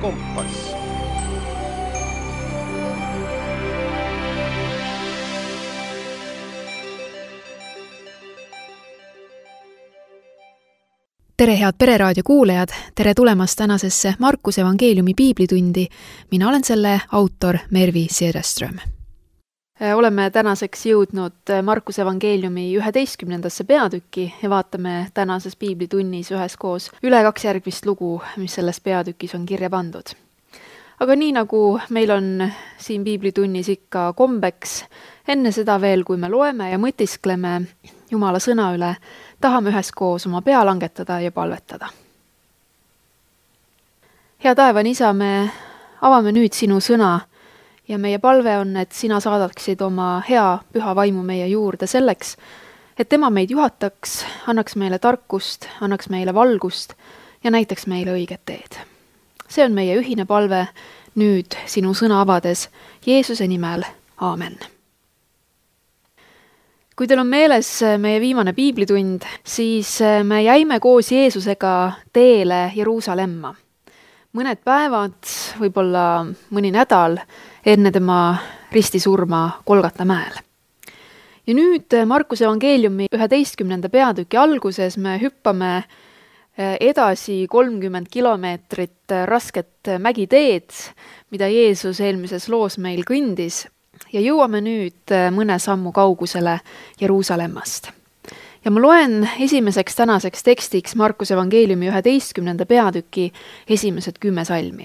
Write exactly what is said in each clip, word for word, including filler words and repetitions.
Kompass. Tere head Pereraadio kuulajad, tere tulemast tänasesse Markuse evangeeliumi piiblitundi. Mina olen selle autor Mervi Sederström. Oleme tänaseks jõudnud Markuse evangeeliumi üheteistkümnendasse peatükki ja vaatame tänases piiblitunnis üheskoos üle kaks järgmist lugu, mis selles peatükis on kirja pandud. Aga nii nagu meil on siin piiblitunnis ikka kombeks, enne seda veel, kui me loeme ja mõtiskleme Jumala sõna üle, tahame üheskoos oma pea langetada ja palvetada. Hea taevan isa, me avame nüüd sinu sõna ja meie palve on, et sina saadaksid oma hea püha vaimu meie juurde selleks, et tema meid juhataks, annaks meile tarkust, annaks meile valgust ja näitaks meile õiget teed. See on meie ühine palve nüüd sinu sõna avades Jeesuse nimel. Aamen. Kui teil on meeles meie viimane piiblitund, siis me jäime koos Jeesusega teele Jeruusalemma. Mõned päevad, võib-olla mõni nädal enne tema ristisurma Golgata mäel. Ja nüüd Markuse evangeeliumi üheteistkümnenda peatüki alguses me hüppame edasi kolmkümmend kilomeetrit rasket mägiteed, mida Jeesus eelmises loos meil kõndis, ja jõuame nüüd mõne sammu kaugusele Jeruusalemmast. Ja ma loen esimeseks tänaseks tekstiks Markuse evangeeliumi üheteistkümnenda peatüki esimesed kümme salmi.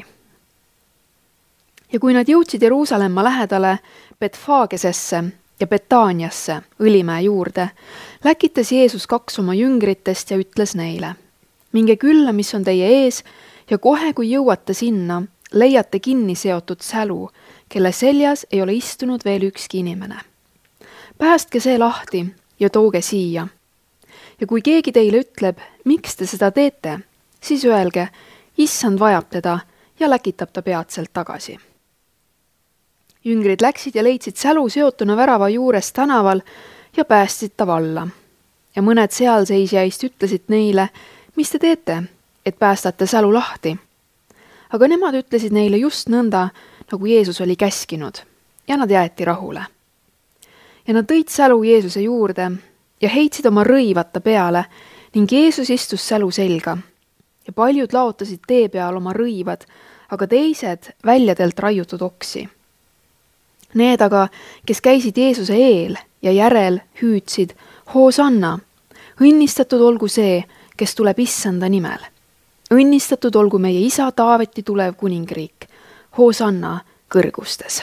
Ja kui nad jõudsid Jeruusalemma lähedale Betfaagesesse ja Betaaniasse, Õlimäe juurde, läkitas Jeesus kaks oma jüngritest ja ütles neile: minge külla, mis on teie ees, ja kohe, kui jõuate sinna, leiate kinni seotud sälu, kelle seljas ei ole istunud veel ükski inimene. Päästke see lahti ja tooge siia. Ja kui keegi teile ütleb, miks te seda teete, siis öelge, issand vajab teda ja läkitab ta peatselt tagasi. Jüngrid läksid ja leidsid sälu seotuna värava juures tänaval ja päästsid ta valla. Ja mõned sealseisjaist ütlesid neile, mis te teete, et päästate sälu lahti? Aga nemad ütlesid neile just nõnda, nagu Jeesus oli käskinud, ja nad jäeti rahule. Ja nad tõid sälu Jeesuse juurde ja heitsid oma rõivata peale ning Jeesus istus sälu selga. Ja paljud laotasid tee peal oma rõivad, aga teised väljadelt raiutud oksi. Need aga, kes käisid Jeesuse eel ja järel, hüüdsid: Hoosanna, õnnistatud olgu see, kes tuleb issanda nimel. Õnnistatud olgu meie isa Taaveti tulev kuningriik. Hoosanna kõrgustes.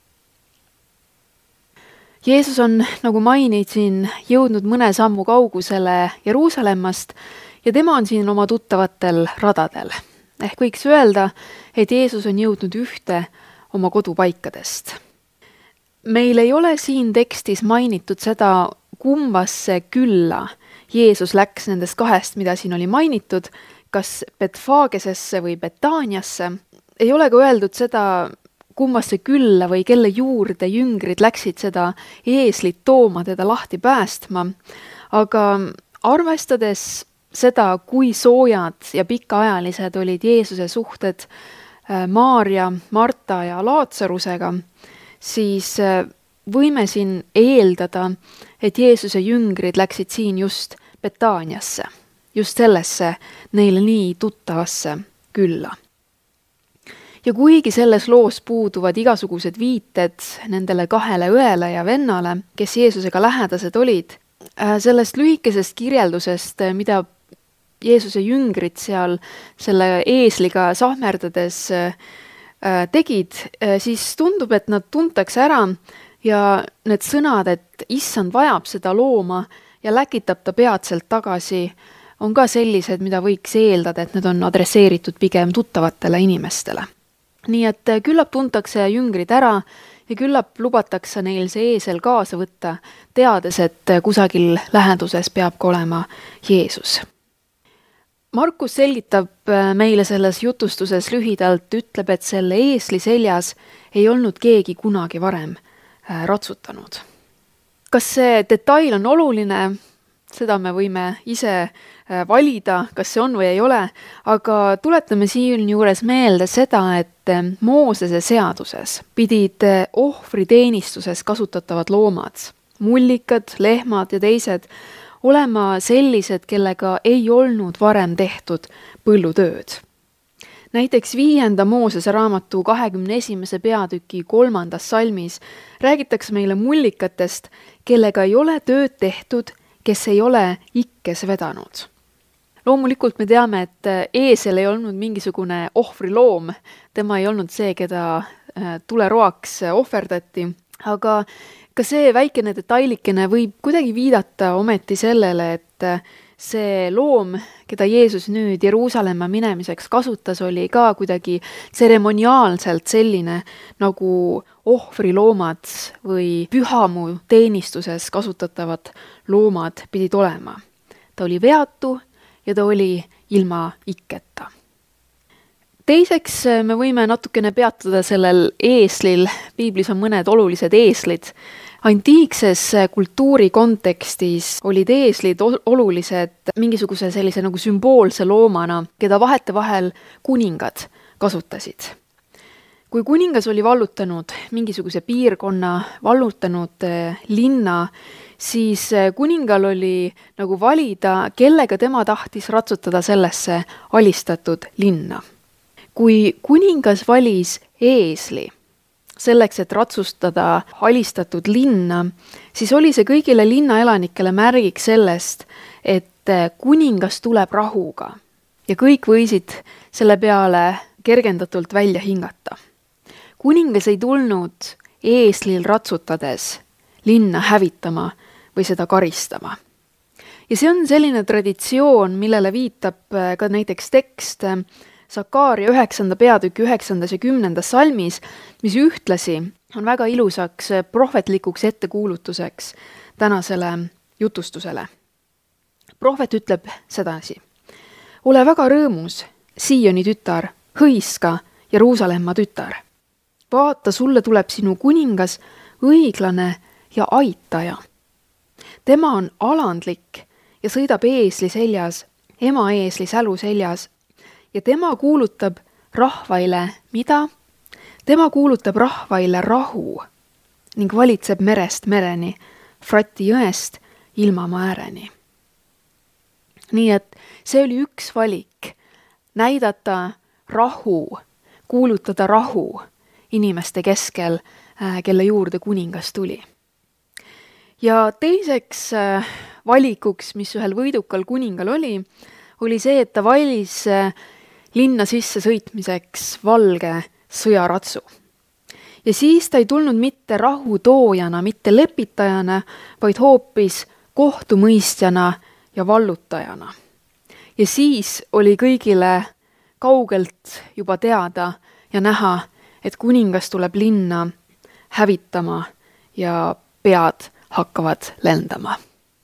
Jeesus on, nagu mainid siin, jõudnud mõne sammu kaugusele Jeruusalemmast ja tema on siin oma tuttavatel radadel. Ehk võiks öelda, et Jeesus on jõudnud ühte oma kodupaikadest. Meil ei ole siin tekstis mainitud seda, kumbasse külla Jeesus läks nendest kahest, mida siin oli mainitud, kas Betfaagesesse või Betaaniasse. Ei ole ka öeldud seda, kumbasse külla või kelle juurde jüngrid läksid seda eeslit tooma, teda lahti päästma. Aga arvestades seda, kui soojad ja pikaajalised olid Jeesuse suhted Maarja, Marta ja Laatsarusega, siis võime siin eeldada, et Jeesuse jüngrid läksid siin just Betaaniasse, just sellesse neile nii tuttavasse külla. Ja kuigi selles loos puuduvad igasugused viited nendele kahele õele ja vennale, kes Jeesusega lähedased olid, sellest lühikesest kirjeldusest, mida Jeesuse jüngrid seal selle eesliga sahmerdades tegid, siis tundub, et nad tuntakse ära ja need sõnad, et issand vajab seda looma ja läkitab ta peatselt tagasi, on ka sellised, mida võiks eeldada, et need on adresseeritud pigem tuttavatele inimestele. Nii et küllap tuntakse jüngrid ära ja küllap lubatakse neil see eesel kaasa võtta, teades, et kusagil läheduses peab ka olema Jeesus. Markus selgitab meile selles jutustuses lühidalt, ütleb, et selle eesli seljas ei olnud keegi kunagi varem ratsutanud. Kas see detail on oluline? seda me võime ise valida, kas see on või ei ole, aga tuletame siinjuures meelde seda, et Moosese seaduses pidid ohvriteenistuses kasutatavad loomad, mullikad, lehmad ja teised, olema sellised, kellega ei olnud varem tehtud põllutööd. Näiteks viienda Moosese raamatu kahekümne esimese peatüki kolmandas salmis räägitakse meile mullikatest, kellega ei ole tööd tehtud, kes ei ole ikkes vedanud. Loomulikult me teame, et eesel ei olnud mingisugune ohvriloom, tema ei olnud see, keda tuleroaks ohverdati, aga ka see väikene detailikene võib kuidagi viidata ometi sellele, et see loom, keda Jeesus nüüd Jeruusalemma minemiseks kasutas, oli ka kuidagi tseremoniaalselt selline, nagu ohvriloomad või pühamu teenistuses kasutatavad loomad pidid olema. Ta oli veatu ja ta oli ilma ikketa. Teiseks me võime natukene peatuda sellel eeslil, piiblis on mõned olulised eeslid. Antiikses kultuuri kontekstis olid eeslid olulised mingisuguse sellise nagu sümboolse loomana, keda vahetevahel kuningad kasutasid. Kui kuningas oli vallutanud mingisuguse piirkonna, vallutanud linna, siis kuningal oli nagu valida, kellega tema tahtis ratsutada sellesse alistatud linna. Kui kuningas valis eesli selleks, et ratsustada alistatud linna, siis oli see kõigile linnaelanikele märgiks sellest, et kuningas tuleb rahuga ja kõik võisid selle peale kergendatult välja hingata. Kuningas ei tulnud eeslil ratsutades linna hävitama või seda karistama. Ja see on selline traditsioon, millele viitab ka näiteks tekst Sakaaria üheksanda peatüki üheksandas ja kümnendas salmis, mis ühtlasi on väga ilusaks prohvetlikuks ettekuulutuseks tänasele jutustusele. Prohvet ütleb sedasi. Ole väga rõõmus, Sioni tütar, hõiska, Jeruusalemma tütar. Vaata, sulle tuleb sinu kuningas, õiglane ja aitaja. Tema on alandlik ja sõidab eesli seljas, ema eesli sälu seljas ja tema kuulutab rahvaile mida? Tema kuulutab rahvaile rahu ning valitseb merest mereni, Frati jõest ilmamaa ääreni. Nii et see oli üks valik, näidata rahu, kuulutada rahu inimeste keskel, kelle juurde kuningas tuli. Ja teiseks valikuks, mis ühel võidukal kuningal oli, oli see, et ta valis linna sisse sõitmiseks valge sõjaratsu. Ja siis ta ei tulnud mitte rahutoojana, mitte lepitajana, vaid hoopis kohtumõistjana ja vallutajana. Ja siis oli kõigile kaugelt juba teada ja näha, et kuningas tuleb linna hävitama ja pead hakkavad lendama.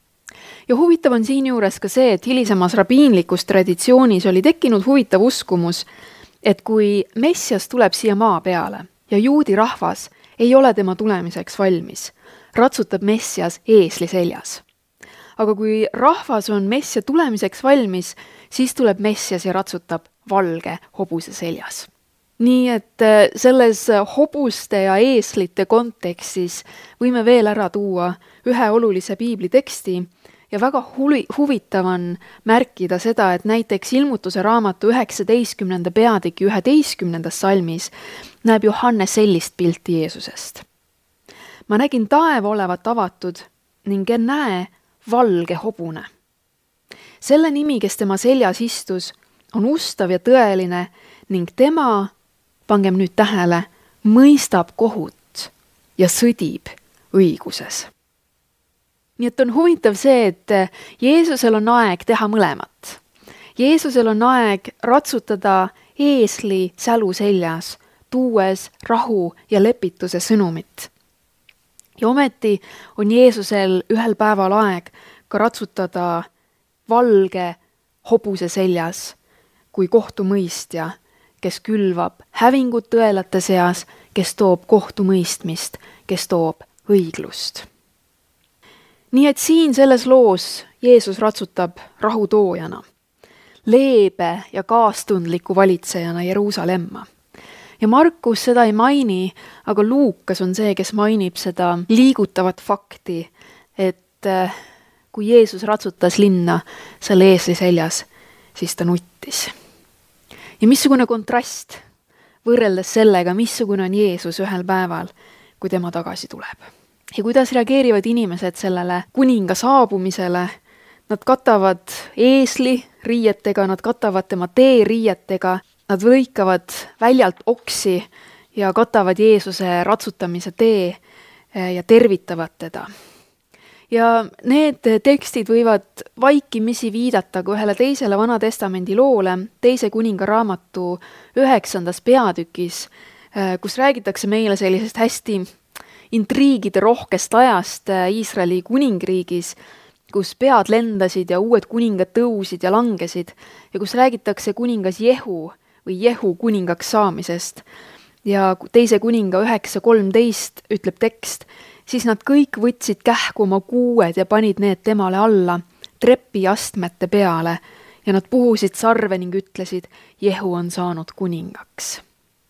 Ja huvitav on siinjuures ka see, et hilisemas rabiinlikus traditsioonis oli tekkinud huvitav uskumus, et kui Messias tuleb siia maa peale ja juudi rahvas ei ole tema tulemiseks valmis, ratsutab Messias eesli seljas. Aga kui rahvas on Messia tulemiseks valmis, siis tuleb Messias ja ratsutab valge hobuse seljas. Nii et selles hobuste ja eeslite kontekstis võime veel ära tuua ühe olulise piibliteksti ja väga huvi, huvitav on märkida seda, et näiteks ilmutuse raamatu üheksateistkümnenda peatüki üheteistkümnendas salmis näeb Johannes sellist pilti Jeesusest. Ma nägin taeva olevat avatud ning näe valge hobune. Selle nimi, kes tema seljas istus, on ustav ja tõeline ning tema, pangem nüüd tähele, mõistab kohut ja sõdib õiguses. Nii et on huvitav see, et Jeesusel on aeg teha mõlemat. Jeesusel on aeg ratsutada eesli sälu seljas, tuues rahu ja lepituse sõnumit. Ja ometi on Jeesusel ühel päeval aeg ka ratsutada valge hobuse seljas kui kohtumõistja, kes külvab hävingut tõelate seas, kes toob kohtumõistmist, kes toob õiglust. nii et siin selles loos Jeesus ratsutab rahutoojana, leebe ja kaastundliku valitsejana Jeruusalemma. Ja Markus seda ei maini, aga Luukas on see, kes mainib seda liigutavat fakti, et kui Jeesus ratsutas linna seal eesli seljas, siis ta nuttis. Ja missugune kontrast võrreldes sellega, missugune on Jeesus ühel päeval, kui tema tagasi tuleb. Ja kuidas reageerivad inimesed sellele kuninga saabumisele? Nad katavad eesli riietega, nad katavad tema tee riietega, nad lõikavad väljalt oksi ja katavad Jeesuse ratsutamise tee ja tervitavad teda. Ja need tekstid võivad vaikimisi viidata ka ühele teisele Vana Testamendi loole, teise kuninga raamatu üheksandas peatükis, kus räägitakse meile sellisest hästi intriigide rohkest ajast Iisraeli kuningriigis, kus pead lendasid ja uued kuningad tõusid ja langesid ja kus räägitakse kuningas Jehu või Jehu kuningaks saamisest. Ja teise kuninga üheksa kolmteist ütleb tekst, siis nad kõik võtsid kähku oma kuued ja panid need temale alla trepiastmete peale ja nad puhusid sarve ning ütlesid, Jehu on saanud kuningaks.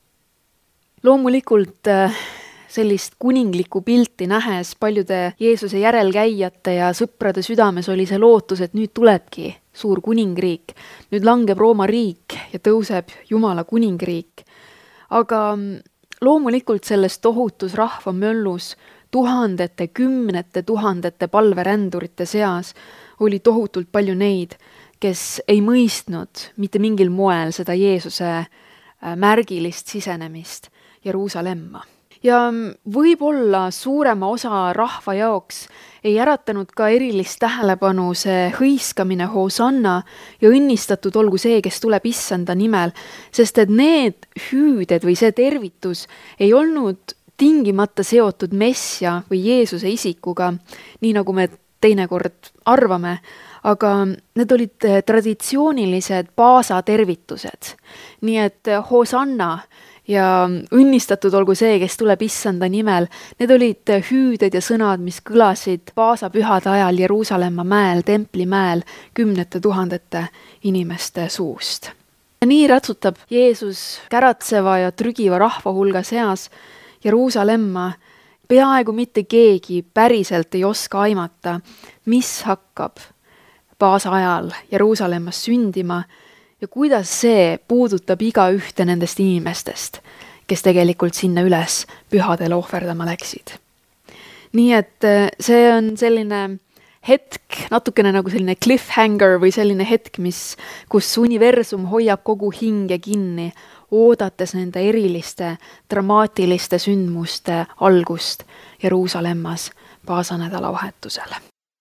Loomulikult sellist kuninglikku pilti nähes paljude Jeesuse järelkäijate ja sõprade südames oli see lootus, et nüüd tulebki suur kuningriik, nüüd langeb Rooma riik ja tõuseb Jumala kuningriik. Aga loomulikult selles tohutus rahva möllus tuhandete, kümnete tuhandete palverändurite seas oli tohutult palju neid, kes ei mõistnud mitte mingil moel seda Jeesuse märgilist sisenemist Jeruusalemma. Ja võib-olla suurema osa rahva jaoks ei äratanud ka erilist tähelepanu see hõiskamine Hosanna ja õnnistatud olgu see, kes tuleb issanda nimel, sest et need hüüded või see tervitus ei olnud tingimata seotud Messia või Jeesuse isikuga, nii nagu me teinekord arvame, aga need olid traditsioonilised paasatervitused. Nii et Hosanna ja õnnistatud olgu see, kes tuleb issanda nimel. Need olid hüüded ja sõnad, mis kõlasid paasapühade ajal Jeruusalemma mäel, templimäel kümnete tuhandete inimeste suust. Ja nii ratsutab Jeesus käratseva ja trügiva rahva hulga seas Jeruusalemma. Peaaegu mitte keegi päriselt ei oska aimata, mis hakkab paasa ajal Jeruusalemmas sündima ja kuidas see puudutab iga ühte nendest inimestest, kes tegelikult sinna üles pühadele ohverdama läksid. Nii et see on selline hetk, natukene nagu selline cliffhanger või selline hetk, mis, kus universum hoiab kogu hinge kinni, oodates nende eriliste, dramaatiliste sündmuste algust Jeruusalemmas paasanädala vahetusel.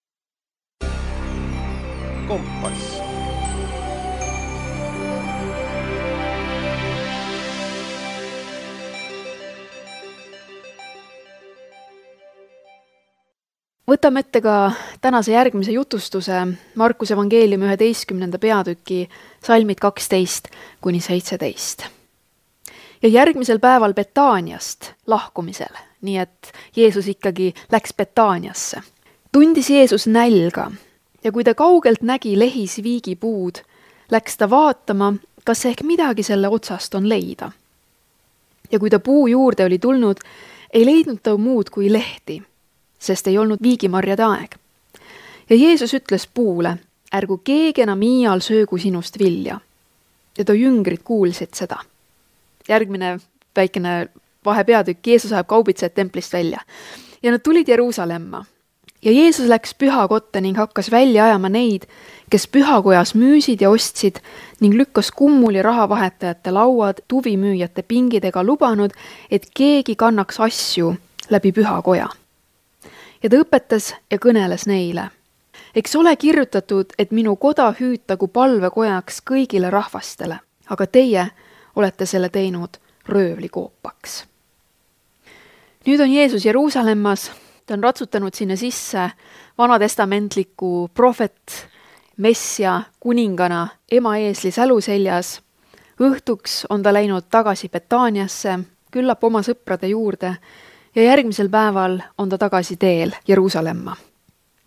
Kompass. Võtame ette ka tänase järgmise jutustuse Markuse evangeeliumi üheteistkümnenda peatüki salmid kaksteist kuni seitseteist. Ja järgmisel päeval Betaaniast lahkumisel, nii et Jeesus ikkagi läks Betaaniasse. Tundis Jeesus nälga ja kui ta kaugelt nägi lehis viigipuud, läks ta vaatama, kas ehk midagi selle otsast on leida. Ja kui ta puu juurde oli tulnud, ei leidnud ta muud kui lehti, sest ei olnud viigimarjade aeg. Ja Jeesus ütles puule, ärgu keegi enam iial söögu sinust vilja. Ja ta jüngrid kuulsid seda. Järgmine väikene vahepeatükk, Jeesus ajab kaubitsejad templist välja. Ja nad tulid Jeruusalemma. Ja Jeesus läks pühakotta ning hakkas välja ajama neid, kes pühakojas müüsid ja ostsid ning lükkas kummuli rahavahetajate lauad tuvimüüjate pingidega lubanud, et keegi kannaks asju läbi pühakoja. Ja ta õpetas ja kõneles neile. Eks ole kirjutatud, et minu koda hüütagu palvekojaks kõigile rahvastele, aga teie olete selle teinud röövlikoopaks. Nüüd on Jeesus Jeruusalemmas, ta on ratsutanud sinna sisse vanatestamentliku prohvet, messia, kuningana, ema eesli sälu seljas. Õhtuks on ta läinud tagasi Betaaniasse, küllap oma sõprade juurde, ja järgmisel päeval on ta tagasi teel Jeruusalemma.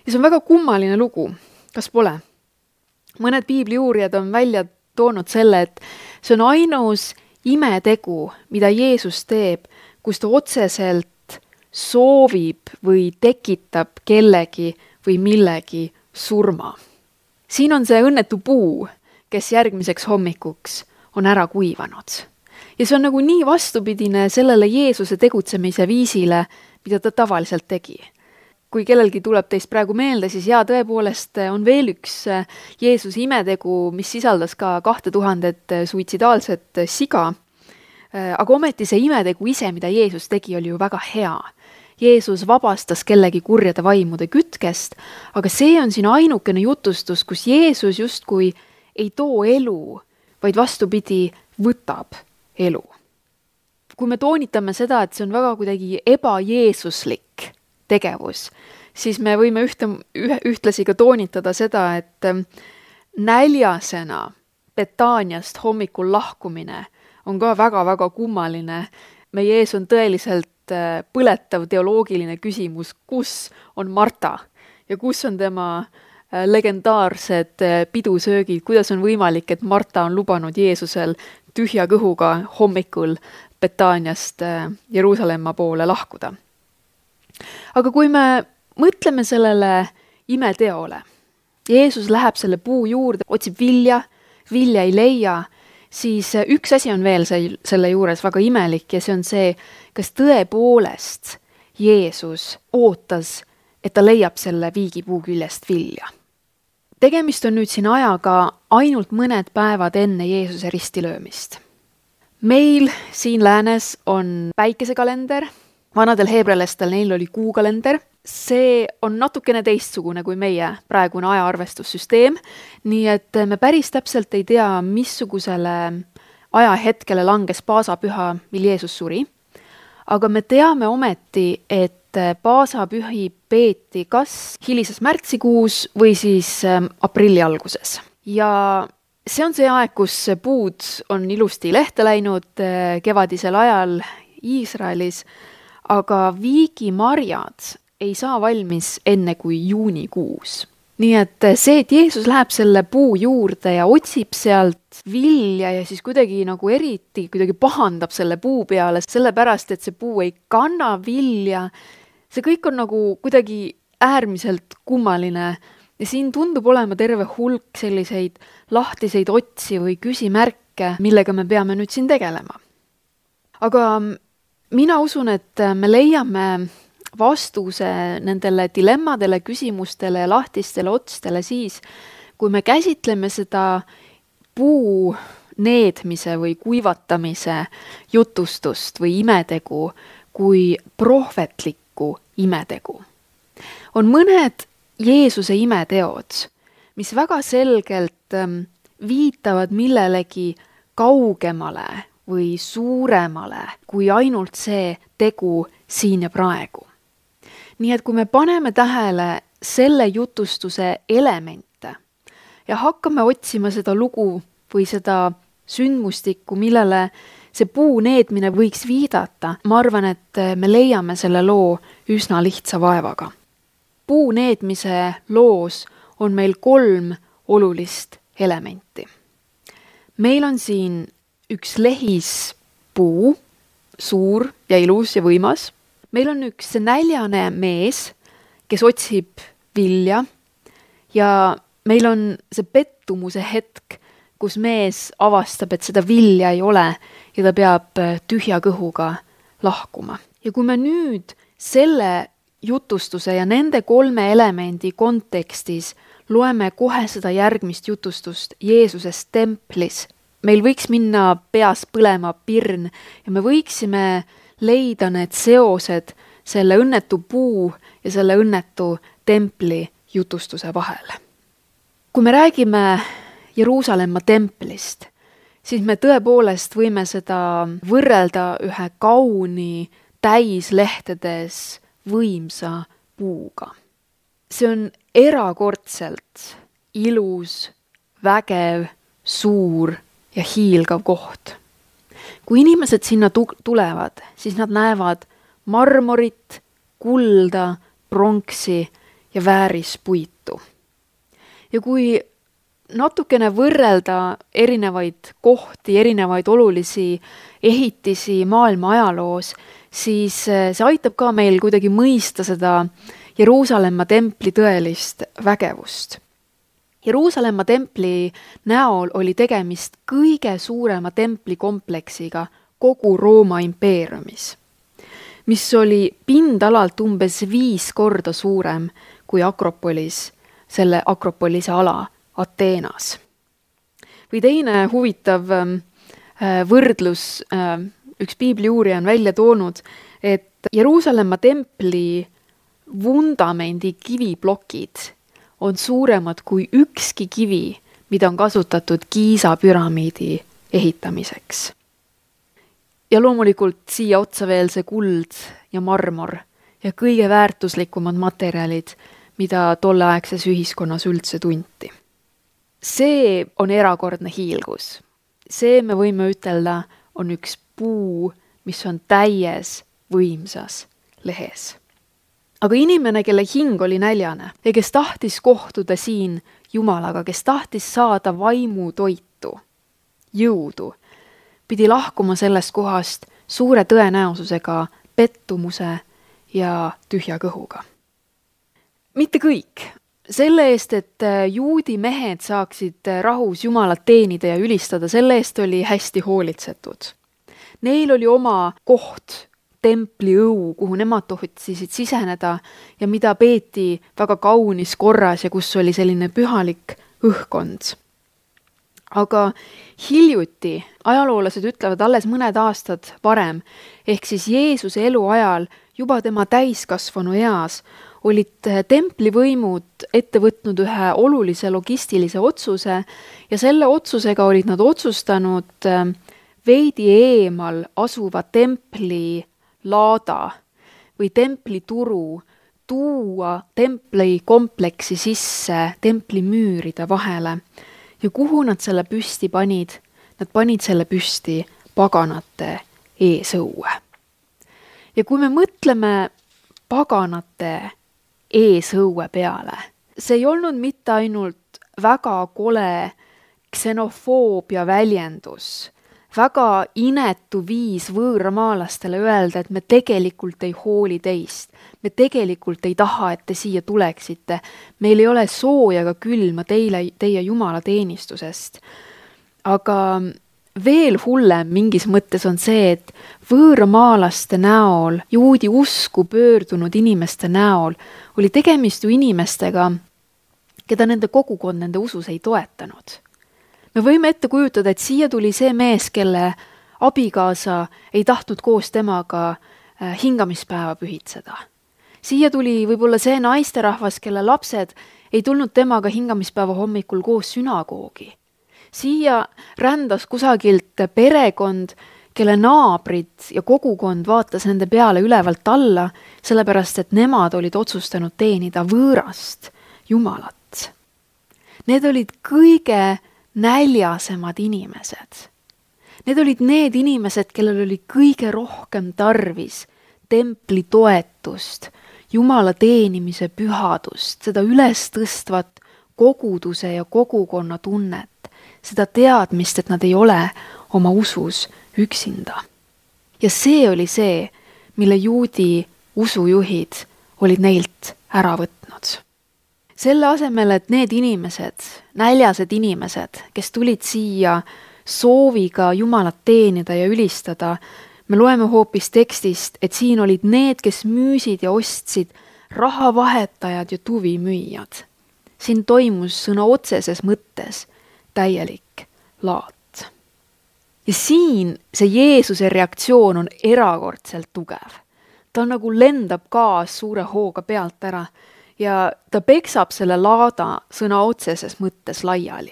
ja see on väga kummaline lugu, kas pole? Mõned piibliuurijad on välja toonud selle, et see on ainus imetegu, mida Jeesus teeb, kus ta otseselt soovib või tekitab kellegi või millegi surma. Siin on see õnnetu puu, kes järgmiseks hommikuks on ära kuivanud. Ja see on nagu nii vastupidine sellele Jeesuse tegutsemise viisile, mida ta tavaliselt tegi. Kui kellelgi tuleb teist praegu meelde, siis jaa, tõepoolest on veel üks Jeesuse imetegu, mis sisaldas ka kahte tuhandet suitsidaalset siga. Aga ometi see imetegu ise, mida Jeesus tegi, oli ju väga hea. Jeesus vabastas kellegi kurjade vaimude kütkest, aga see on siin ainukene jutustus, kus Jeesus justkui ei too elu, vaid vastupidi võtab elu. Kui me toonitame seda, et see on väga kuidagi ebajeesuslik tegevus, siis me võime ühte, ühtlasi ka toonitada seda, et näljasena Betaaniast hommikul lahkumine on ka väga-väga kummaline. Meie ees on tõeliselt põletav teoloogiline küsimus, kus on Marta ja kus on tema legendaarsed pidusöögid, kuidas on võimalik, et Marta on lubanud Jeesusel tühja kõhuga hommikul Betaaniast Jeruusalemma poole lahkuda. Aga kui me mõtleme sellele imeteole, Jeesus läheb selle puu juurde, otsib vilja, vilja ei leia, siis üks asi on veel selle juures väga imelik ja see on see, kas tõepoolest Jeesus ootas, et ta leiab selle viigipuu küljest vilja. Tegemist on nüüd siin ajaga ainult mõned päevad enne Jeesuse ristilöömist. Meil siin läänes on päikesekalender, vanadel heebrelastel neil oli kuukalender. See on natukene teistsugune kui meie praegune ajaarvestussüsteem, nii et me päris täpselt ei tea, missugusele ajahetkele langes paasapüha, mil Jeesus suri. Aga me teame ometi, et paasapühi peeti kas hilises märtsikuus või siis aprilli alguses. Ja see on see aeg, kus puud on ilusti lehte läinud kevadisel ajal Iisraelis, aga viigimarjad ei saa valmis enne kui juunikuus. Nii et see, et Jeesus läheb selle puu juurde ja otsib sealt vilja ja siis kuidagi nagu eriti kuidagi pahandab selle puu peale, sellepärast, et see puu ei kanna vilja, see kõik on nagu kuidagi äärmiselt kummaline ja siin tundub olema terve hulk selliseid lahtiseid otsi või küsimärke, millega me peame nüüd siin tegelema. Aga mina usun, et me leiame vastuse nendele dilemmadele, küsimustele ja lahtistele otstele siis, kui me käsitleme seda puu needmise või kuivatamise jutustust või imetegu kui prohvetlikku imetegu. On mõned Jeesuse imeteod, mis väga selgelt viitavad millelegi kaugemale või suuremale kui ainult see tegu siin ja praegu. Nii et kui me paneme tähele selle jutustuse elemente ja hakkame otsima seda lugu või seda sündmustikku, millele see puu needmine võiks viidata, ma arvan, et me leiame selle loo üsna lihtsa vaevaga. Puu needmise loos on meil kolm olulist elementi. Meil on siin üks lehis puu, suur ja ilus ja võimas. Meil on üks näljane mees, kes otsib vilja ja meil on see pettumuse hetk, kus mees avastab, et seda vilja ei ole ja ta peab tühja kõhuga lahkuma. Ja kui me nüüd selle jutustuse ja nende kolme elemendi kontekstis loeme kohe seda järgmist jutustust Jeesusest templis, meil võiks minna peas põlema pirn ja me võiksime leida need seosed selle õnnetu puu ja selle õnnetu templi jutustuse vahel. Kui me räägime Jeruusalemma templist, siis me tõepoolest võime seda võrrelda ühe kauni täislehtedes võimsa puuga. See on erakordselt ilus, vägev, suur ja hiilgav koht. Kui inimesed sinna tulevad, siis nad näevad marmorit, kulda, pronksi ja väärispuitu. Ja kui natukene võrrelda erinevaid kohti, erinevaid olulisi ehitisi maailma ajaloos, siis see aitab ka meil kuidagi mõista seda Jeruusalemma templi tõelist vägevust. Jeruusalemma templi näol oli tegemist kõige suurema templikompleksiga kogu Rooma impeeriumis, mis oli pindalalt umbes viis korda suurem kui Akropolis, selle Akropolise ala Ateenas. Või teine huvitav võrdlus, üks piibli uurija on välja toonud, et Jeruusalemma templi vundamendi kiviplokid on suuremad kui ükski kivi, mida on kasutatud Giza püramiidi ehitamiseks. Ja loomulikult siia otsa veel see kuld ja marmor ja kõige väärtuslikumad materjalid, mida tolleaegses ühiskonnas üldse tunti. See on erakordne hiilgus. See, me võime ütelda, on üks puu, mis on täies võimsas lehes. Aga inimene, kelle hing oli näljane ja kes tahtis kohtuda siin Jumalaga, kes tahtis saada vaimu toitu, jõudu, pidi lahkuma sellest kohast suure tõenäosusega pettumuse ja tühja kõhuga. Mitte kõik. Selle eest, et juudi mehed saaksid rahus Jumalat teenida ja ülistada, selle eest oli hästi hoolitsetud. Neil oli oma koht, templi õu, kuhu nemad tohitsisid siseneda ja mida peeti väga kaunis korras ja kus oli selline pühalik õhkkond. Aga hiljuti, ajaloolased ütlevad alles mõned aastad varem, ehk siis Jeesuse elu ajal, juba tema täiskasvanu eas, olid templivõimud ette võtnud ühe olulise logistilise otsuse ja selle otsusega olid nad otsustanud veidi eemal asuva templi laada või templituru tuua templi kompleksi sisse templi müüride vahele. Ja kuhu nad selle püsti panid? Nad panid selle püsti paganate eesõue. Ja kui me mõtleme paganate eesõue peale, see ei olnud mitte ainult väga kole ksenofoobia väljendus, väga inetu viis võõramaalastele öelda, et me tegelikult ei hooli teist. Me tegelikult ei taha, et te siia tuleksite. Meil ei ole sooja ega külma teile, teie Jumala teenistusest. Aga veel hullem mingis mõttes on see, et võõramaalaste näol, juudi usku pöördunud inimeste näol, oli tegemist ju inimestega, keda nende kogukond nende usus ei toetanud. Me võime ette kujutada, et siia tuli see mees, kelle abikaasa ei tahtnud koos temaga hingamispäeva pühitseda. Siia tuli võib-olla see naisterahvas, kelle lapsed ei tulnud temaga hingamispäeva hommikul koos sünagoogi. Siia rändas kusagilt perekond, kelle naabrid ja kogukond vaatas nende peale ülevalt alla, sellepärast et nemad olid otsustanud teenida võõrast Jumalat. Need olid kõige näljasemad inimesed. Need olid need inimesed, kellel oli kõige rohkem tarvis templi toetust, Jumala teenimise pühadust, seda üles tõstvat koguduse ja kogukonna tunnet, seda teadmist, et nad ei ole oma usus üksinda. Ja see oli see, mille juudi usujuhid olid neilt ära võtnud. Selle asemel, et need inimesed, näljased inimesed, kes tulid siia sooviga Jumalat teenida ja ülistada, me loeme hoopis tekstist, et siin olid need, kes müüsid ja ostsid, rahavahetajad ja tuvimüüjad. Siin toimus sõna otseses mõttes täielik laat. Ja siin see Jeesuse reaktsioon on erakordselt tugev. Ta nagu lendab gaas suure hooga pealt ära ja ta peksab selle laada sõna otseses mõttes laiali.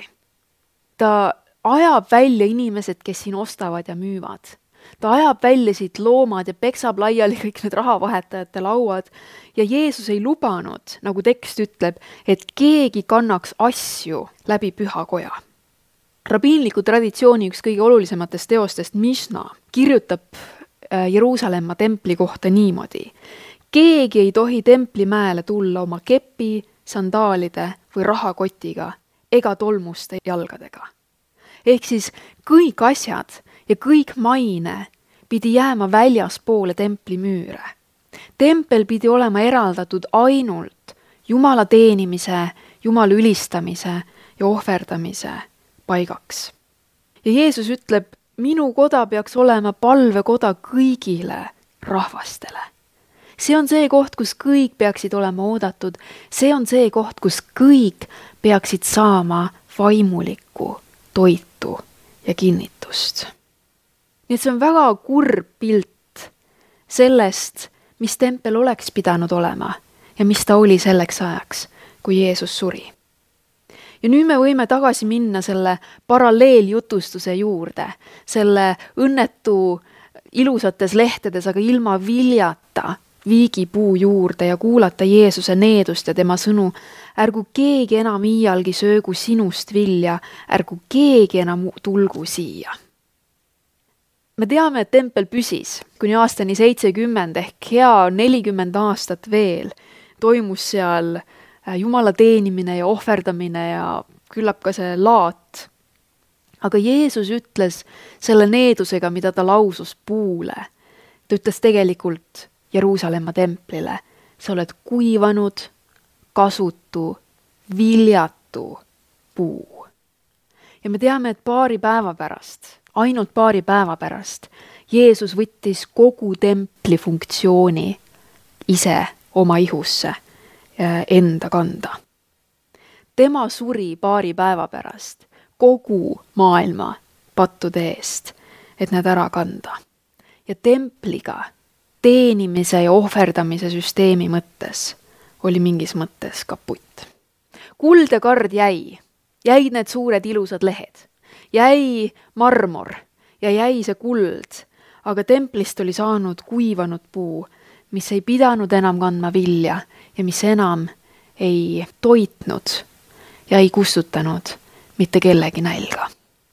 Ta ajab välja inimesed, kes siin ostavad ja müüvad. Ta ajab välja siit loomad ja peksab laiali kõik need rahavahetajate lauad ja Jeesus ei lubanud, nagu tekst ütleb, et keegi kannaks asju läbi pühakoja. Rabiinliku traditsiooni üks kõige olulisematest teostest Mishna kirjutab Jeruusalemma templi kohta niimoodi. keegi ei tohi templimäele tulla oma kepi, sandaalide või rahakotiga ega tolmuste jalgadega. Ehk siis kõik asjad ja kõik maine pidi jääma väljaspoole templi müüre. Tempel pidi olema eraldatud ainult Jumala teenimise, Jumala ülistamise ja ohverdamise paigaks. Ja Jeesus ütleb, minu koda peaks olema palvekoda kõigile rahvastele. See on see koht, kus kõik peaksid olema oodatud. See on see koht, kus kõik peaksid saama vaimulikku toitu ja kinnitust. Nii et see on väga kurb pilt sellest, mis tempel oleks pidanud olema ja mis ta oli selleks ajaks, kui Jeesus suri. Ja nüüd me võime tagasi minna selle paralleeljutustuse juurde, selle õnnetu ilusates lehtedes, aga ilma viljata viigipuu juurde ja kuulata Jeesuse needust ja tema sõnu, ärgu keegi enam iialgi söögu sinust vilja, ärgu keegi enam tulgu siia. Me teame, et tempel püsis kuni aastani seitsekümmend ehk hea nelikümmend aastat veel. Toimus seal Jumala teenimine ja ohverdamine ja küllap ka see laat. Aga Jeesus ütles selle needusega, mida ta lausus puule. Ta ütles tegelikult Jeruusalemma templile, sa oled kuivanud, kasutu, viljatu puu. Ja me teame, et paari päeva pärast, ainult paari päeva pärast, Jeesus võttis kogu templi funktsiooni ise oma ihusse enda kanda. Tema suri paari päeva pärast kogu maailma pattude eest, et need ära kanda. Ja templiga teenimise ja ohverdamise süsteemi mõttes oli mingis mõttes kaputt. Kuld ja kard jäi, jäid need suured ilusad lehed, jäi marmor ja jäi see kuld, aga templist oli saanud kuivanud puu, mis ei pidanud enam kandma vilja ja mis enam ei toitnud ja ei kustutanud mitte kellegi nälga.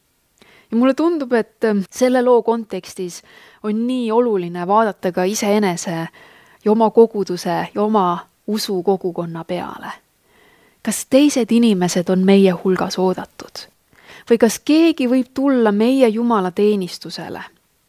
Ja mulle tundub, et selle loo kontekstis on nii oluline vaadata ka iseenese ja oma koguduse ja oma usu kogukonna peale. Kas teised inimesed on meie hulgas oodatud? Või kas keegi võib tulla meie Jumala teenistusele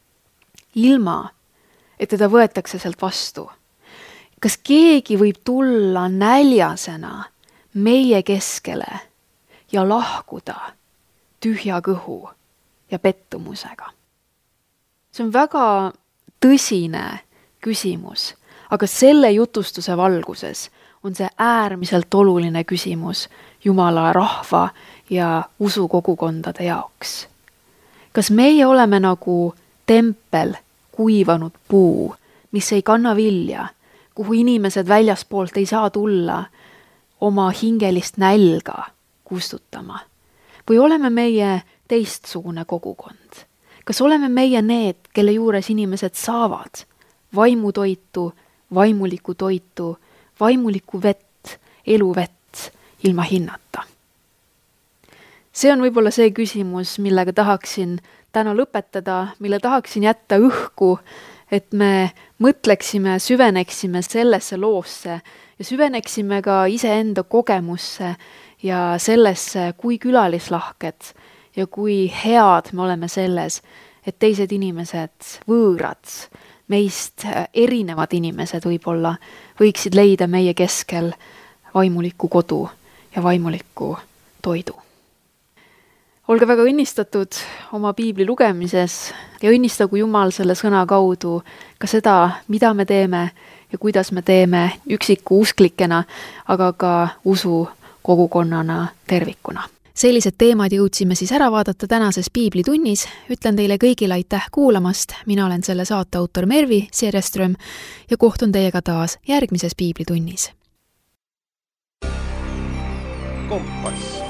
ilma, et teda võetakse sealt vastu? Kas keegi võib tulla näljasena meie keskele ja lahkuda tühja kõhu ja pettumusega? See on väga tõsine küsimus, aga selle jutustuse valguses on see äärmiselt oluline küsimus Jumala rahva ja usukogukondade jaoks. Kas meie oleme nagu tempel kuivanud puu, mis ei kanna vilja, kuhu inimesed väljaspoolt ei saa tulla oma hingelist nälga kustutama? Või oleme meie teistsugune kogukond? Kas oleme meie need, kelle juures inimesed saavad vaimutoitu, vaimulikku toitu, vaimulikku vett, eluvett ilma hinnata? See on võib-olla see küsimus, millega tahaksin täna lõpetada, mille tahaksin jätta õhku, et me mõtleksime, süveneksime sellesse loosse ja süveneksime ka iseenda kogemusse ja sellesse, kui külalislahked ja kui head me oleme selles, et teised inimesed, võõrad, meist erinevad inimesed võib-olla, võiksid leida meie keskel vaimulikku kodu ja vaimulikku toidu. Olge väga õnnistatud oma piibli lugemises ja õnnistagu Jumal selle sõna kaudu ka seda, mida me teeme ja kuidas me teeme üksiku usklikena, aga ka usu kogukonnana tervikuna. Sellised teemad jõudsime siis ära vaadata tänases piiblitunnis. Ütlen teile kõigile aitäh kuulamast. Mina olen selle saate autor Mervi Sierreström ja kohtun teiega taas järgmises piiblitunnis. Kompass.